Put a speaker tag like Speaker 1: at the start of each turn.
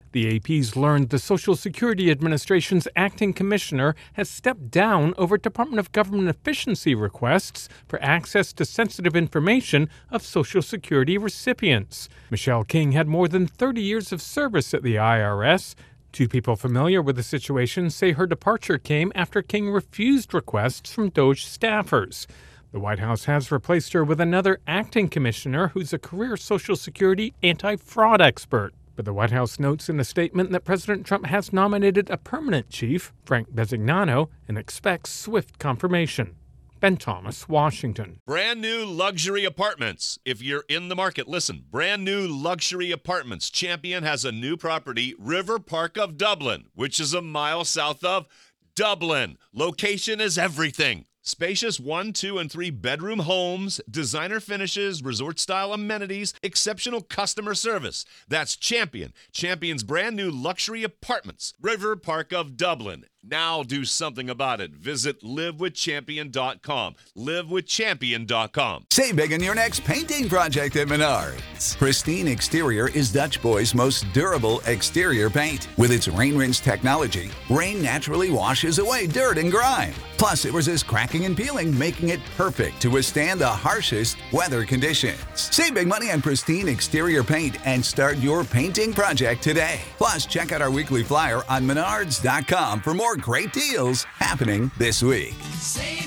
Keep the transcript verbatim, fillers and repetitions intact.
Speaker 1: The A P's learned the Social Security Administration's acting commissioner has stepped down over Department of Government efficiency requests for access to sensitive information of Social Security recipients. Michelle King had more than thirty years of service at the I R S. Two people familiar with the situation say her departure came after King refused requests from DOJ staffers. The White House has replaced her with another acting commissioner who's a career Social Security anti-fraud expert. But the White House notes in a statement that President Trump has nominated a permanent chief, Frank Bisignano, and expects swift confirmation. Ben Thomas, Washington.
Speaker 2: Brand new luxury apartments. If you're in the market, listen. Brand new luxury apartments. Champion has a new property, River Park of Dublin, which is a mile south of Dublin. Location is everything. Spacious one, two, and three bedroom homes, designer finishes, resort-style amenities, exceptional customer service. That's Champion. Champion's brand new luxury apartments. River Park of Dublin. Now do something about it. Visit live with champion dot com. live with champion dot com.
Speaker 3: Save big on your next painting project at Menards. Pristine Exterior is Dutch Boy's most durable exterior paint. With its rain rinse technology, rain naturally washes away dirt and grime. Plus, it resists cracking and peeling, making it perfect to withstand the harshest weather conditions. Save big money on Pristine Exterior paint and start your painting project today. Plus, check out our weekly flyer on menards dot com for more great deals happening this week.
Speaker 4: Save